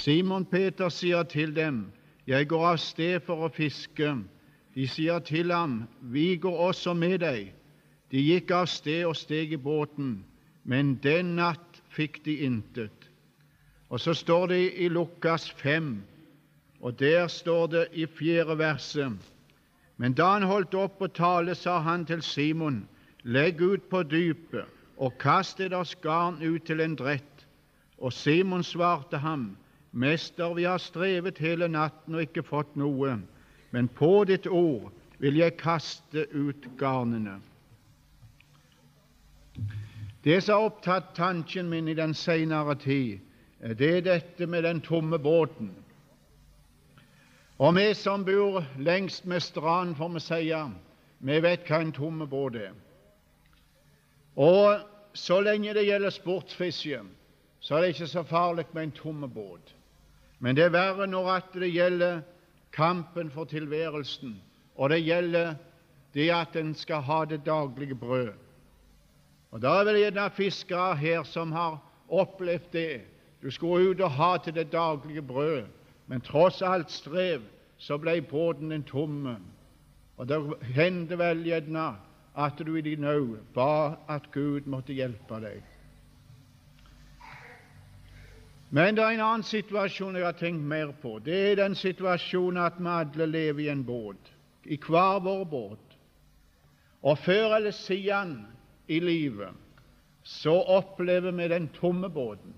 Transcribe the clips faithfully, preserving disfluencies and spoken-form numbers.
Simon Peter sier til dem, jeg går av sted for å fiske. De sier til ham, vi går også med deg. De gikk av sted og steg i båten, men den natt fikk de intet. Og så står det i Lukas fem, og der står det i fjerde verset, men da han holdt opp å tale, sa han til Simon, legg ut på dypet og kast deres garn ut til en drett. Og Simon svarte ham, Mester, vi har strevet hele natten og ikke fått noe, men på ditt ord vil jeg kaste ut garnene. Det som har opptatt tanken min i den senere tid, det er dette med den tomme båten. Og vi som bor lengst med stranden, får vi si, vi vet hva en tomme båt er. Og så lenge det gjelder sportsfiske, så er det ikke så farlig med en tomme båt. Men det er verre når at det gjelder kampen for tilværelsen, og det gjelder det at en skal ha det daglige brød. Og da er vel gjerne fiskere her som har opplevd det. Du skulle ut og ha til det daglige brød, men tross alt strev, så ble båten en tomme. Og det hendte vel gjerne at du i din nød ba at Gud måtte hjelpe deg. Men det er en annen situasjon jeg har tenkt mer på. Det er den situasjonen at vi alle lever i en båt, i hver vår båt. Og før eller siden i livet så opplever vi den tomme båten.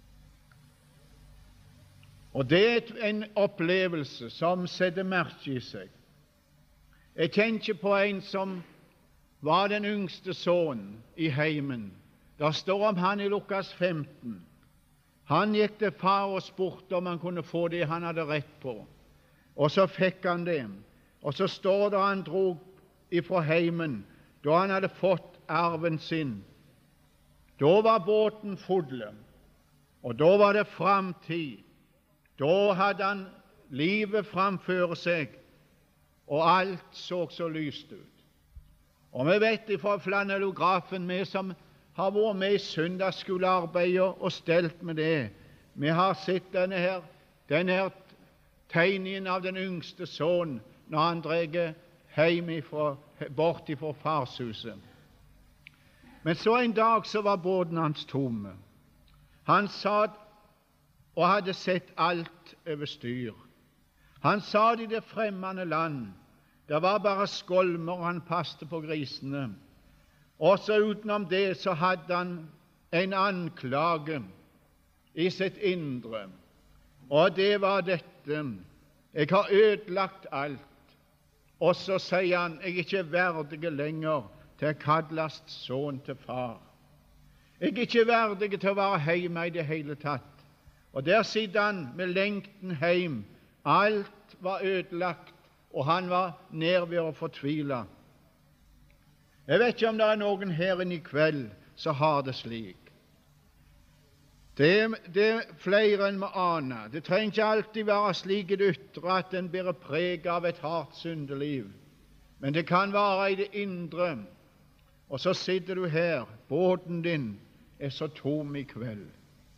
Og det er en opplevelse som setter merke i seg. Jeg tenker på en som var den yngste sønnen i heimen. Der står om han i Lukas femten. Han gikk til far og spurte om han kunne få det han hadde rett på. Og så fikk han det. Og så står det han dro ifra heimen, da han hadde fått arven sin. Da var båten full, og da var det framtid. Da hadde han livet framfor seg, og alt så så lyst ut. Og vi vet fra flanellografen, vi som har vært med i søndagsskolearbeidet og stelt med det, vi har sett denne her, denne her tegningen av den yngste sønnen når han drar hjem ifra, bort ifra farshuset. Men så en dag så var båten hans tomme. Han satt og hadde sett alt over styr. Han satt i det fremmede land. Det var bare skolmer, og han passte på grisene. Og så utenom det så hadde han en anklage i sitt indre. Og det var dette: jeg har ødelagt alt. Og så sier han, jeg er ikke verdig lenger til å kalles sønn til far. Jeg er ikke verdig til å være hjemme i det hele tatt. Og der sitter han med lengten hjem. Alt var ødelagt, og han var nær ved å fortvile. Jeg vet ikke om det er noen her inne i kveld som har det slik. Det, det er flere enn vi aner. Det trenger ikke alltid være slik i det ytre at en bærer preg av et hardt syndeliv. Men det kan være i det indre. Og så sitter du her, båten din er så tom i kveld.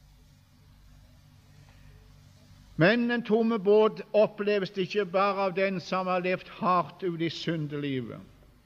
Men en tomme båt oppleves det ikke bare av den som har levd hardt ut i syndelivet,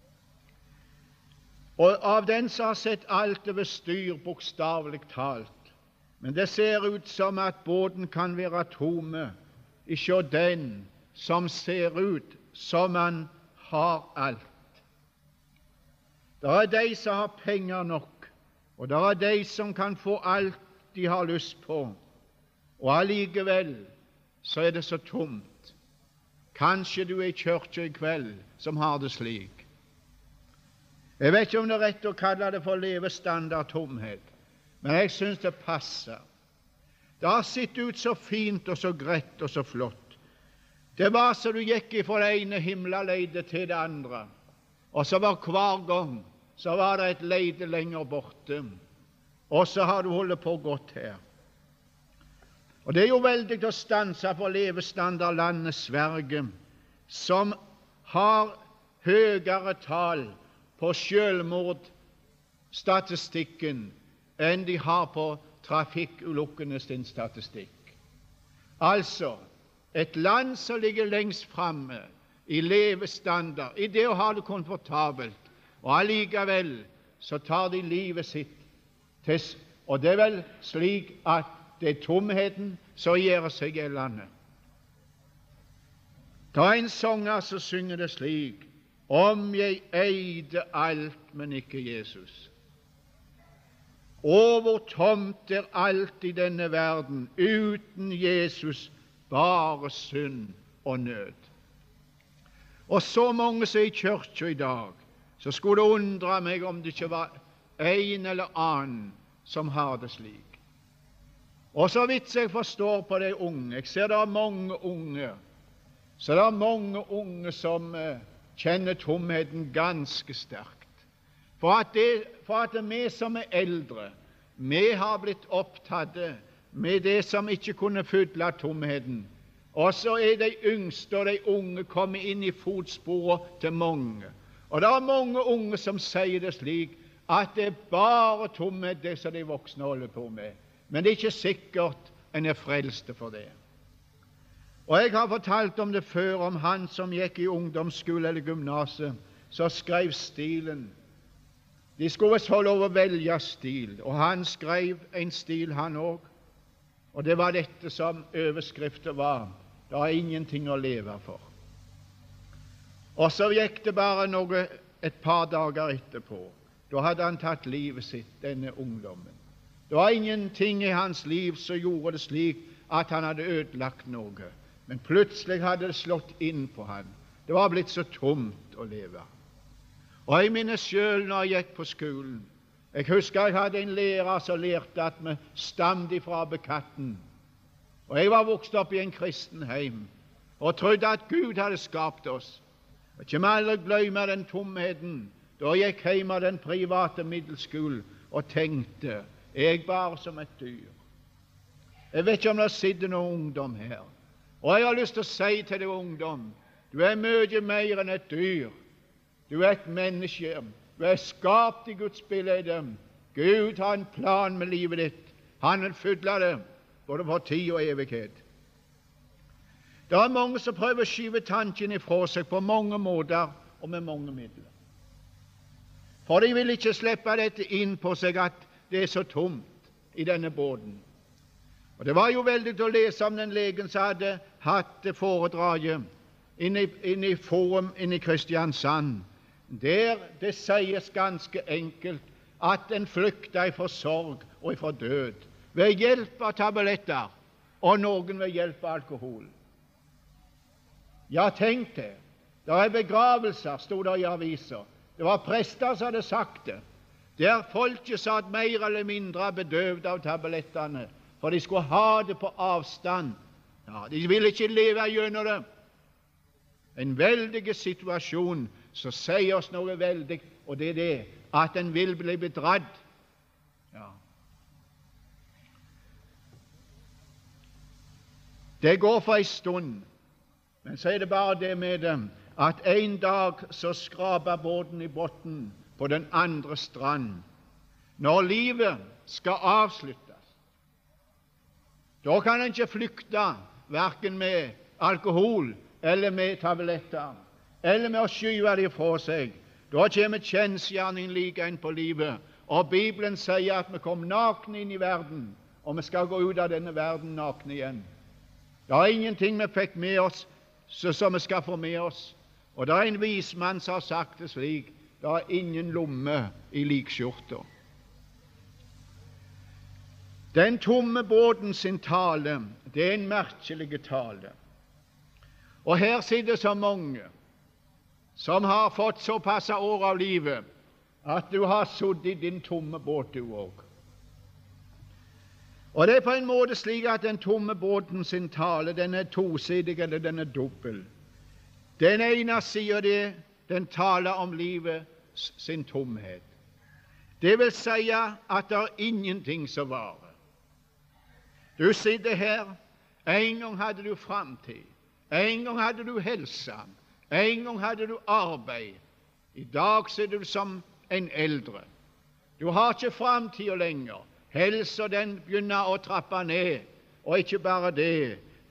og av den som har sett alt over styr, bokstavelig talt. Men det ser ut som at båten kan være tomme, ikke den som ser ut som han har alt. Det er de som har penger nok, og det er de som kan få alt de har lyst på, og allikevel så er det så tomt. Kanskje du er i kirka i kveld som har det slik. Jeg vet ikke om det er rett å kalle det for levestandardtomhet, men jeg synes det passer. Det har sett ut så fint og så greit og så flott. Det var så du gikk fra det ene himmelleidet til det andre, og så var hver gang så var det et leide lenger borte, og så har du holdt på godt her. Og det er jo veldig å stanse for levestandardlandet Sverige, som har høyere tall på selvmordstatistikken enn de har på trafikkulykkene sin statistikk. Altså, et land som ligger lengst framme i levestandard, i det å ha det komfortabelt, og allikevel så tar de livet sitt til, og det er vel slik at det er tomheten som gjør seg gjeldende. Det er en sanger som synger det slik: om jeg eide alt, men ikke Jesus. Og hvor tomt er alt i denne verden, uten Jesus bare synd og nød. Og så mange som er i kirka i dag, så skulle det undre meg om det ikke var en eller annen som har det slik. Og så vidt jeg forstår på de unge, jeg ser det er mange unge, så det er mange unge som eh, kjenner tomheten ganske sterkt. For at, det, for at vi som er eldre, vi har blitt opptatt med det som ikke kunne fylle tomheten. Og så er de yngste og de unge kommet inn i fotsporet til mange. Og det er mange unge som sier det slik, at det er bare tomhet det som de voksne holder på med. Men det er ikke sikkert en er frelste for det. Og jeg har fortalt om det før, om han som gikk i ungdomsskole eller gymnaset, så skrev stilen. De skulle visst få lov å velge stil, og han skrev en stil han også. Og det var dette som overskriften var: det er ingenting å leve for. Og så gikk det bare noe, et par dager etterpå. Da hadde han tatt livet sitt, denne ungdommen. Det var ingenting i hans liv som gjorde det slik at han hadde ødelagt noe. Men plutselig hadde det slått inn på han. Det var blitt så tomt å leve. Og jeg minnes selv når jeg gikk på skolen. Jeg husker jeg hadde en lærer som lærte at vi stammet ifra bekatten. Og jeg var vokst opp i en kristen heim og trodde at Gud hadde skapt oss. Og ikke må aldri glemme den tomheten da jeg gikk hjem av den private middelskolen og tenkte, jeg bare som et dyr. Jeg vet ikke om det sitter noen ungdom her. Og jeg har lyst til å si til deg, ungdom, du er mye mer enn et dyr. Du er et menneske. Du er skapt i Guds bilde. Gud har en plan med livet ditt. Han vil fylle det, både for tid og evighet. Det er mange som prøver å skyve tanken ifra seg på mange måter og med mange midler. For de vil ikke slippe dette inn på seg at det er så tomt i denne båten. Og det var jo veldig å lese om den legen som hadde hatt foredraget inne i, inn i Forum inne i Kristiansand, der det sies ganske enkelt at en flykter fra sorg og fra død ved hjelp av tabletter, og noen ved hjelp av alkohol. Ja, tenk det. Det er begravelser, stod det i aviser. Det var prester som hadde sagt det, der folket satt mer eller mindre bedøvd av tablettene, for de skulle ha det på avstand. Ja, de ville ikke leve gjennom det. En veldig situasjon som sier oss noe veldig, og det er det at en vil bli bedratt. Ja. Det går for en stund, men så er det bare det med dem at en dag så skraper båten i bunnen på den andre strand. Når livet skal avsluttes, da kan en ikke flykte hverken med alkohol eller med tabletter, eller med å skyve det fra seg. Da kommer kjensgjerningen like inn på livet. Og Bibelen sier at vi kom nakne inn i verden, og vi skal gå ut av denne verden nakne igjen. Det er ingenting vi fikk med oss så som vi skal få med oss. Og det er en vismann som har sagt det slik: det er ingen lomme i likskjorta. Den tomme båten sin tale, det er en merkelig tale. Og her sitter så mange som har fått såpass år av livet at du har sittet i din tomme båt, du òg. Og det er på en måte slik at den tomme båten sin tale, den er tosidig, eller den er dobbel. Den ene sier det, den taler om livet sin tomhet. Det vil si at det er ingenting som varer. Du sitter her, en gang hadde du framtid, en gang hadde du helse, en gang hadde du arbeid. I dag sitter du som en eldre. Du har ikke framtida lenger. Helsa den begynner å trappe ned, og ikke bare det.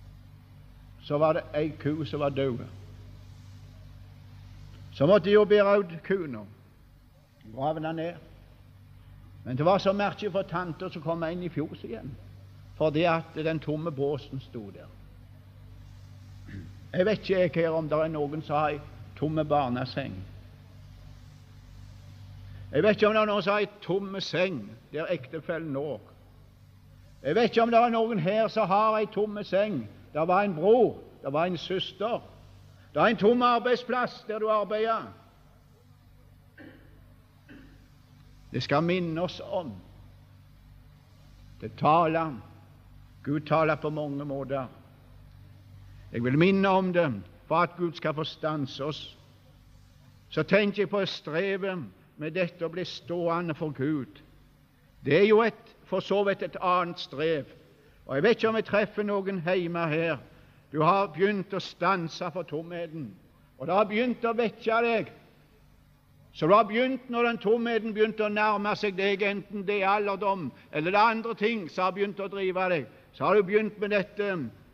så var det ei ku som var død. Så måtte de jo bære ut kua, grave den ned. Men det var så merkelig for tante som kom inn i fjoset igjen, fordi at den tomme båsen sto der. Jeg vet ikke her om det er noen som har ei tomme barneseng. Jeg vet ikke om det er noen som har ei tomme seng der ektefellen lå. Jeg vet ikke om det er noen her som har ei tomme seng. Det var en bror, det var en søster. Det er en tom arbeidsplass der du arbeider. Det skal minne oss om. Det taler. Gud taler på mange måter. Jeg vil minne om det for at Gud skal forstanse oss. Så tenker jeg på strevet med dette å bli stående for Gud. Det er jo et, for så vidt et annet strev. Og jeg vet ikke om jeg treffer noen hjemme her. Du har begynt å stanse for tomheten, og det har begynt å vekke deg. Så du har begynt, når den tomheten begynte å nærme seg deg, enten det er alderdom eller det er andre ting som har begynt å drive deg, så har du begynt med dette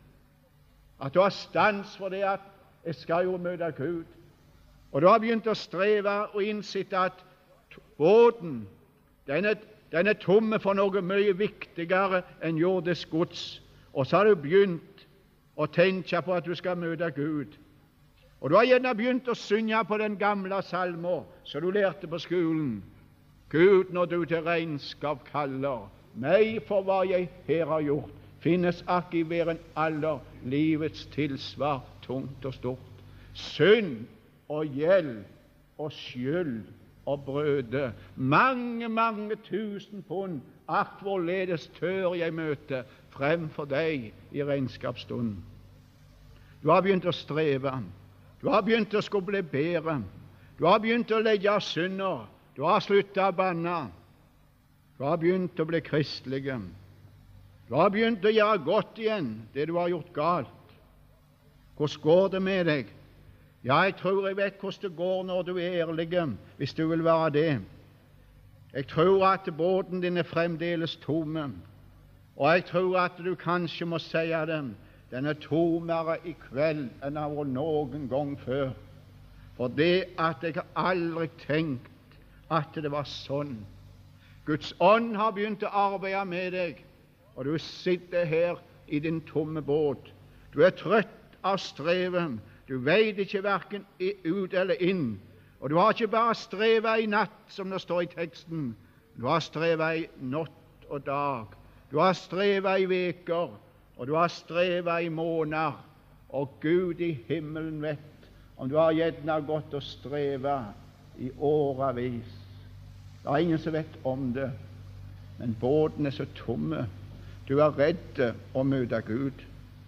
at du har stans for det at jeg skal jo møte Gud. Og du har begynt å streve og innsitte at båten, den er, den er tomme for noe mye viktigere enn jordisk gods. Og så har du begynt å tenke på at du skal møte Gud. Og du har gjerne begynt å synge på den gamle salmen som du lærte på skolen. Gud, når du til regnskap kaller meg for hva jeg her har gjort, finnes akk i hver en alder livets tilsvar tungt og stort. Synd og gjeld og skyld og brøde, mange, mange tusen pund, akk hvorledes tør jeg møte fremfor deg i regnskapsstunden. Du har begynt å streve, du har begynt å skulle bli bedre, du har begynt å legge synder, du har sluttet å banne, du har begynt å bli kristelige, du har begynt å gjøre godt igjen det du har gjort galt. Hvordan går det med deg? Ja, jeg tror jeg vet hvordan det går når du er ærlig, hvis du vil være det. Jeg tror at båten din er fremdeles tomme, og jeg tror at du kanskje må si dem, den er tommere i kveld enn den har vært noen gang før. For det at jeg har aldri tenkt at det var sånn. Guds ånd har begynt å arbeide med deg, og du sitter her i din tomme båt. Du er trøtt av streven, du vet ikke hverken ut eller inn, og du har ikke bare strevet i natt, som det står i teksten, du har strevet i natt og dag, du har strevet i veker, og du har strevet i måneder, og Gud i himmelen vet om du har gjerne gått og strevet i årevis. Det er ingen som vet om det, men båten er så tomme. Du er redd å møte Gud.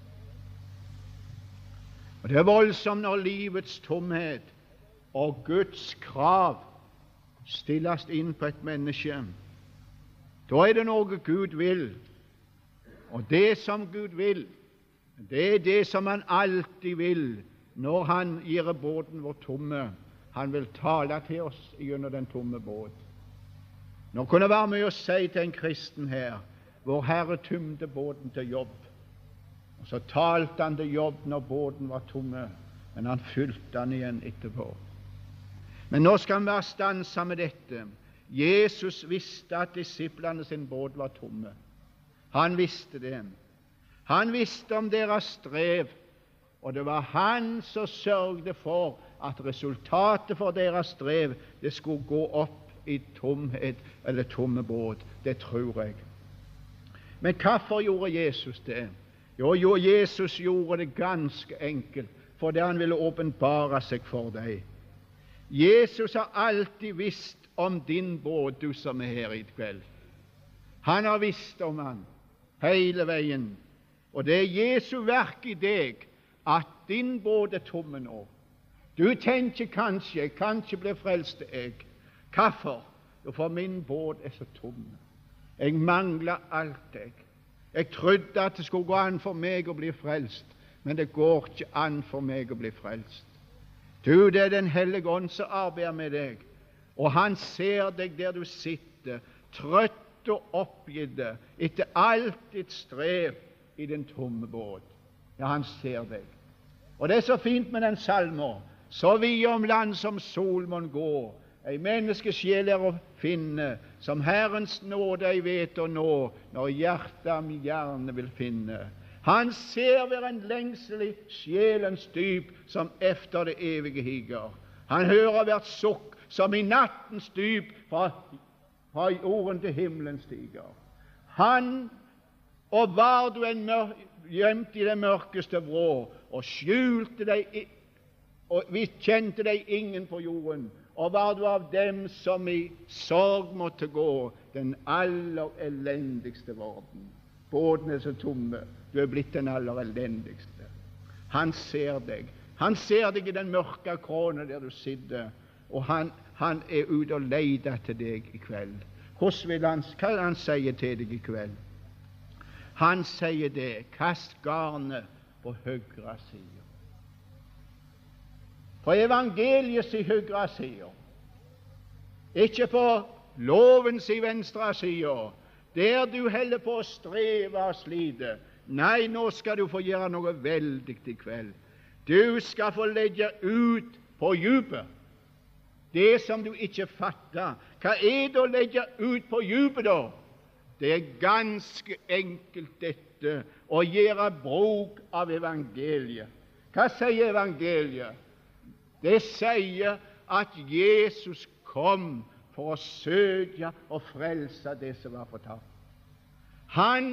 Og det er voldsomt når livets tomhet og Guds krav stilles inn på et menneske. Da er det noe Gud vil. Og det som Gud vil, det er det som han alltid vil når han gir båten vår tomme. Han vil tale til oss gjennom den tomme båt. Nå kunne det være mye å si til en kristen her. Vår Herre tømte båten til jobb. Og så talte han til jobb når båten var tomme, men han fylte den igjen etterpå. Men nå skal vi være stansa med dette. Jesus visste at disiplene sin båt var tomme. Han visste det. Han visste om deres strev, og det var han som sørgde for at resultatet for deres strev det skulle gå opp i tomhet eller tomme båt. Det tror jeg. Men hvorfor gjorde Jesus det? Jo, jo, Jesus gjorde det ganske enkelt, fordi han ville åpenbare seg for deg. Jesus har alltid visst om din båt, du som er her i kveld. Han har visst om han hele veien. Og det er Jesu verk i deg at din båt er tomme nå. Du tenker kanskje, jeg kan ikke bli frelst jeg. Hvorfor? Jo, for min båt er så tom. Jeg mangler alt jeg. Jeg trodde at det skulle gå an for meg å bli frelst, men det går ikke an for meg å bli frelst. Du, det er Den hellige ånd som arbeider med deg, og han ser deg der du sitter, trøtt og oppgitt etter alt ditt strev i den tomme båt. Ja, han ser deg. Og det er så fint med den salmer. Så vi om land som Solmon går, ei menneskesjel er å finne, som Herrens nåde ei vet å nå, når hjertet ham gjerne vil finne. Han ser ved en lengsel i sjelens dyp, som efter det evige higer. Han hører hvert sukk, som i nattens dyp, fra, fra jorden til himmelen stiger. Han, og var du en mør, gjemt i det mørkeste vrå, og skjulte deg, og vi kjente deg ingen på jorden, og var du av dem som i sorg måtte gå, den aller elendigste vorden. Bådene er så tomme, du er blitt den aller elendigste. Han ser deg. Han ser deg i den mørke krone der du sitter, og han, han er ute og leter etter deg i kveld. Hvordan vil han, hva han sier til deg i kveld? Han sier det, kast garnet på høyre side. På evangeliets i høyre side, ikke på lovens i venstre side, der du heller på å streve og slite. Nei, nå skal du få gjøre noe veldig i kveld. Du skal få legge ut på djupet det som du ikke fatter. Hva er det å legge ut på djupet da? Det er ganske enkelt dette, å gjøre bruk av evangeliet. Hva sier evangeliet? Det sier at Jesus kom for å søke og frelse det som var fortapt. Han,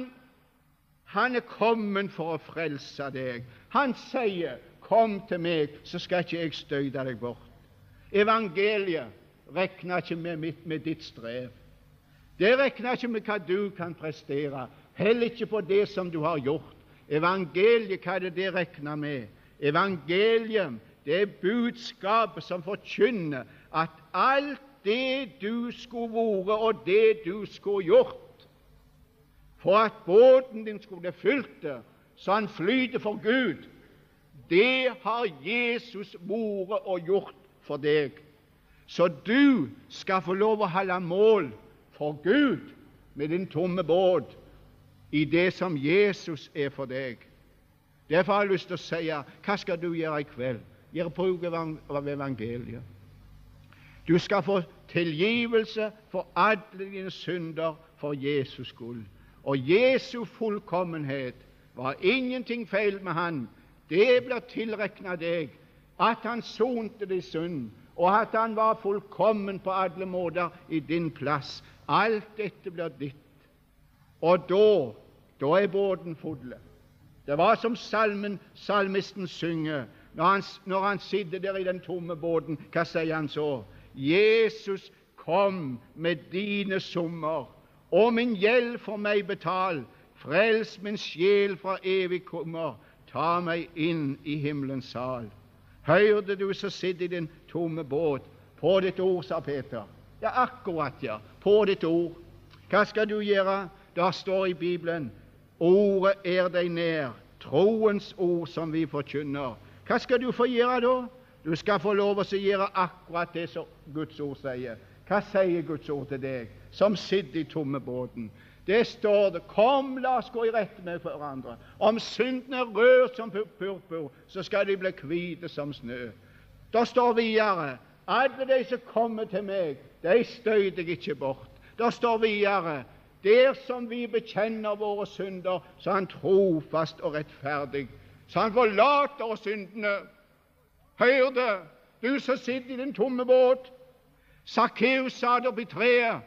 han er kommet for å frelse deg. Han sier, kom til meg, så skal ikke jeg støyde deg bort. Evangeliet regner ikke med, mitt, med ditt strev. Det regner ikke med hva du kan prestere, heller ikke på det som du har gjort. Evangeliet, hva er det det regner med? Evangeliet, det er budskapet som forkynner at alt det du skulle vært og det du skulle gjort, for at båten din skulle fylte, så han flyter for Gud, det har Jesus vært og gjort for deg. Så du skal få lov å holde mål for Gud med din tomme båt i det som Jesus er for deg. Derfor har jeg lyst til å si, hva skal du gjøre i kveld? Gjør bruk av evangeliet. Du skal få tilgivelse for alle dine synder for Jesus skyld. Og Jesu fullkommenhet var ingenting feil med han. Det blir tilregnet deg at han sonte din synd, og at han var fullkommen på alle måter i din plass. Alt dette blir ditt. Og da, da er båten full. Det var som salmen, salmisten synger, når han, når han sitter der i den tomme båten. Hva sier han så? Jesus, kom med dine summer, og min gjeld for meg betal. Frels min sjel fra evig kommer, ta meg inn i himmelens sal. Hørte du som sitter i din tomme båt, på ditt ord, sa Peter. Ja, akkurat, ja, på ditt ord. Hva skal du gjøre? Da står i Bibelen, ordet er deg nær, troens ord som vi forkynner. Hva skal du få gjøre da? Du skal få lov å gjøre akkurat det som Guds ord sier. Hva sier Guds ord til deg, som sitter i tomme båten? Det står det, kom, la oss gå i rette med hverandre. Om synden er rød som purpur, så skal de bli hvite som snø. Da står videre, alle de som kommer til meg, de støyter jeg ikke bort. Da står videre, der som vi bekjenner våre synder, så han trofast og rettferdig, så han forlater oss syndene. Hør det, du som sitter i den tomme båt. Sakkeus satt opp i treet,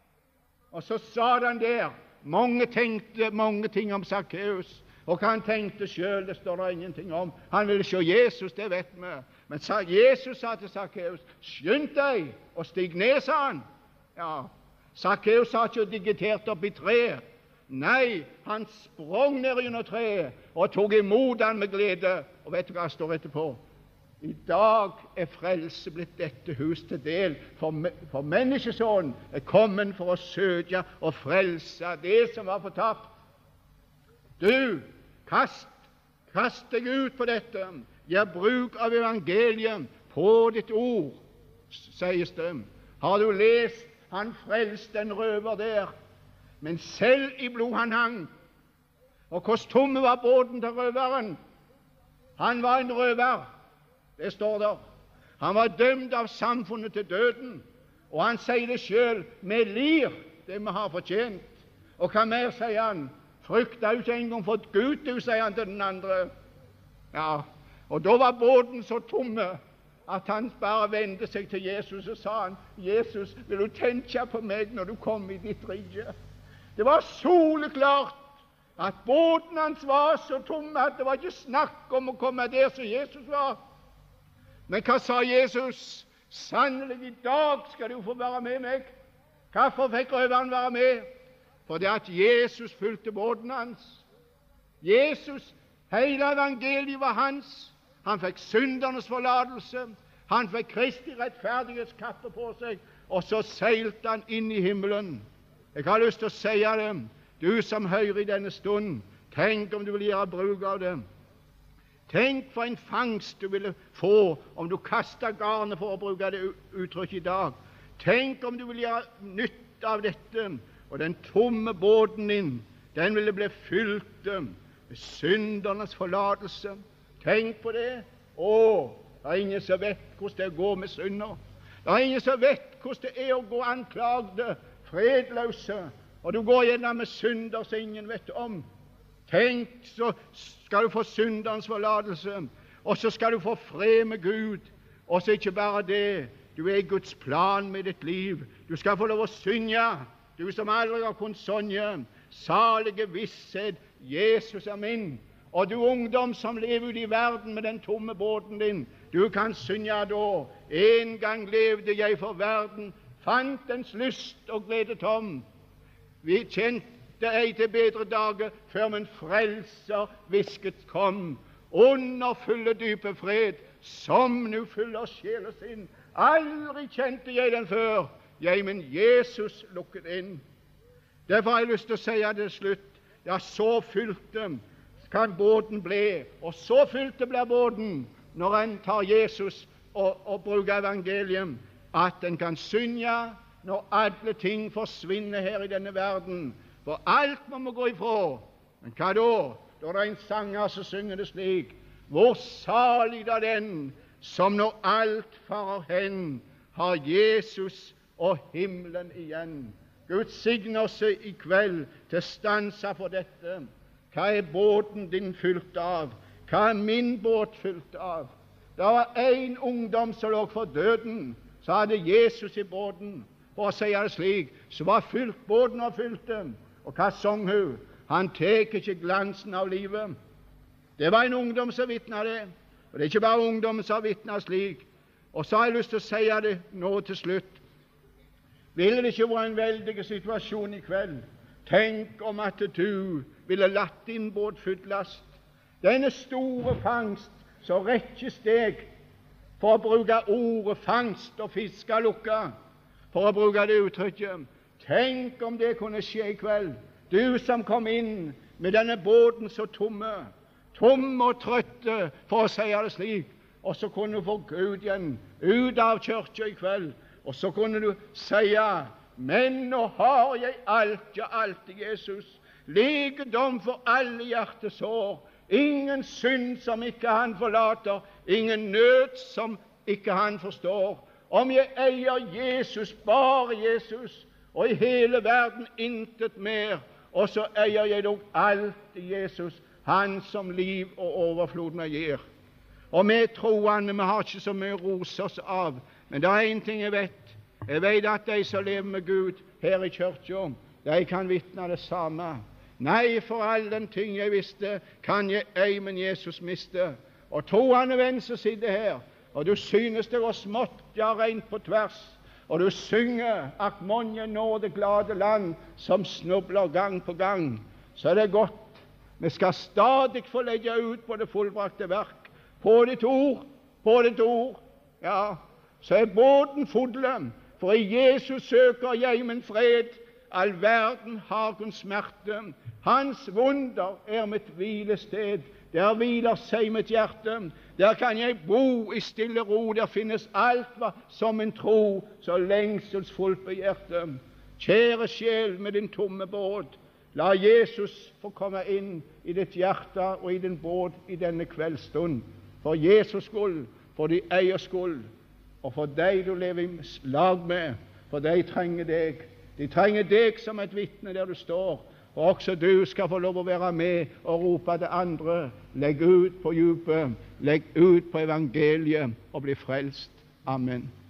og så sa han der. Mange tenkte mange ting om Sakkeus, og hva han tenkte selv, det står det ingenting om. Han ville se Jesus, det vet vi. Men Jesus sa til Sakkeus, skynd deg og stig ned, sa han. Ja, Sakkeus sa ikke digitert opp i treet. Nei, han sprang ned under treet og tok imot han med glede. Og vet du hva det står etterpå? I dag er frelse blitt dette hus til del, for, for menneskesønnen er kommet for å søke og frelse det som var fortapt. Du, kast, kast deg ut på dette. Gjør bruk av evangeliet på ditt ord, sies det. Har du lest, han frelste en røver der, men selv i blod han hang. Og hvordan tomme var båten til røveren? Han var en røver, det står der. Han var dømt av samfunnet til døden, og han sier det selv, med lir, det vi har fortjent. Og hva mer sier han? Frykta jo ikke engang for Gud, du, sier han til den andre. Ja, og da var båten så tomme at han bare vendte seg til Jesus og sa han, Jesus, vil du tenke på meg når du kommer i ditt rike? Det var soleklart at båten hans var så tomme at det var ikke snakk om å komme der som Jesus var. Men hva sa Jesus? Sannelig, i dag skal du få være med meg. Hvorfor fikk røveren være med? Fordi at Jesus fulgte båten hans. Jesus, hele evangeliet var hans. Han fikk syndernes forlatelse. Han fikk Kristi rettferdighetskappe på seg, og så seilte han inn i himmelen. Jeg har lyst til å si det, du som hører i denne stund, tenk om du vil gjøre bruk av det. Tenk for en fangst du ville få om du kastet garnet, for å bruke det uttrykket i dag. Tenk om du vil gjøre nytte av dette, og den tomme båten din, den ville bli fylt med syndernes forlatelse. Tenk på det. Å, det er ingen som vet hvordan det går med synder. Det er ingen som vet hvordan det er å gå anklagde, fredløse, og du går gjennom med synder som ingen vet om. Tenk, så skal du få syndernes forlatelse, og så skal du få fred med Gud. Og så ikke bare det, du er i Guds plan med ditt liv. Du skal få lov å synge, du som aldri har kunnet synge. Salige visshet, Jesus er min. Og du ungdom som lever ute i verden med den tomme båten din, du kan synge da. En gang levde jeg for verden, fant dens lyst og glede tom. Vi kjente ei til bedre dager, før min frelser hvisket kom. Under fulle dype fred, som nu fyller sjel og sinn. Aldri kjente jeg den før, jeg min Jesus lukket inn. Derfor har jeg lyst til å si det til slutt. Ja, så fylte kan båten bli, og så fylte blir båten når en tar Jesus og, og bruker evangeliet, at en kan synge når alle ting forsvinner her i denne verden. For alt må vi gå ifra. Men hva da? Da er det en sanger som synger det slik: hvor salig er den som når alt farer hen, har Jesus og himmelen igjen. Gud signe oss i kveld til stansa for dette. Hva er båten din fylt av? Hva er min båt fylt av? Det var en ungdom som lå for døden, så hadde Jesus i båten. For å si det slik, så var fylt båten og fylt dem. Og hva sang hun? Han tek ikke glansen av livet. Det var en ungdom som vitnet det. Og det er ikke bare ungdommen som har vitnet slik. Og så har jeg lyst til å si det nå til slutt. Ville det ikke være en veldig situasjon i kveld? Tenk om at du ville latt din båt fylles. Denne store fangst som rekkes deg, for å bruke ordet fangst og fiskelukka, for å bruke det uttrykket. Tenk om det kunne skje i kveld. Du som kom inn med denne båten så tomme, tomme og trøtte, for å si det slik, og så kunne du få Gud igjen ut av kirka i kveld, og så kunne du si: men nå har jeg alt, ja alt i Jesus. Legedom for alle hjertesår. Ingen synd som ikke han forlater, ingen nød som ikke han forstår. Om jeg eier Jesus, bare Jesus, og i hele verden intet mer, og så eier jeg dog alt i Jesus, han som liv og overfloden gir. Og vi troende, vi har ikke så mye å rose oss av, men det er en ting jeg vet. Jeg vet at de som lever med Gud her i kirka, de kan vitne det samme. Nei, for all den ting jeg visste, kan jeg ei, men Jesus miste. Og troende venn som sitter her, og du synes det går smått, ja, rent på tvers, og du synger at mange når det glade land som snubler gang på gang, så er det godt. Vi skal stadig få legge ut på det fullbrakte verk, på ditt ord, på ditt ord. Ja, så er båten full. For i Jesus søker jeg min fred, all verden har kun smerte. Hans wunder er mitt hvilested, der hviler seg mitt hjerte. Der kan jeg bo i stille ro, der finnes alt hva som en tro, så lengselsfullt begjerte. Kjære sjel med din tomme båt, La Jesus få komme inn i ditt hjerte og i din båt i denne kveldsstund. For Jesus skyld, for de eiers skyld, og for deg du lever i lag med. For de trenger deg. De trenger deg som et vitne der du står. Og også du skal få lov å være med og rope til andre. Legg ut på djupet, legg ut på evangeliet og bli frelst. Amen.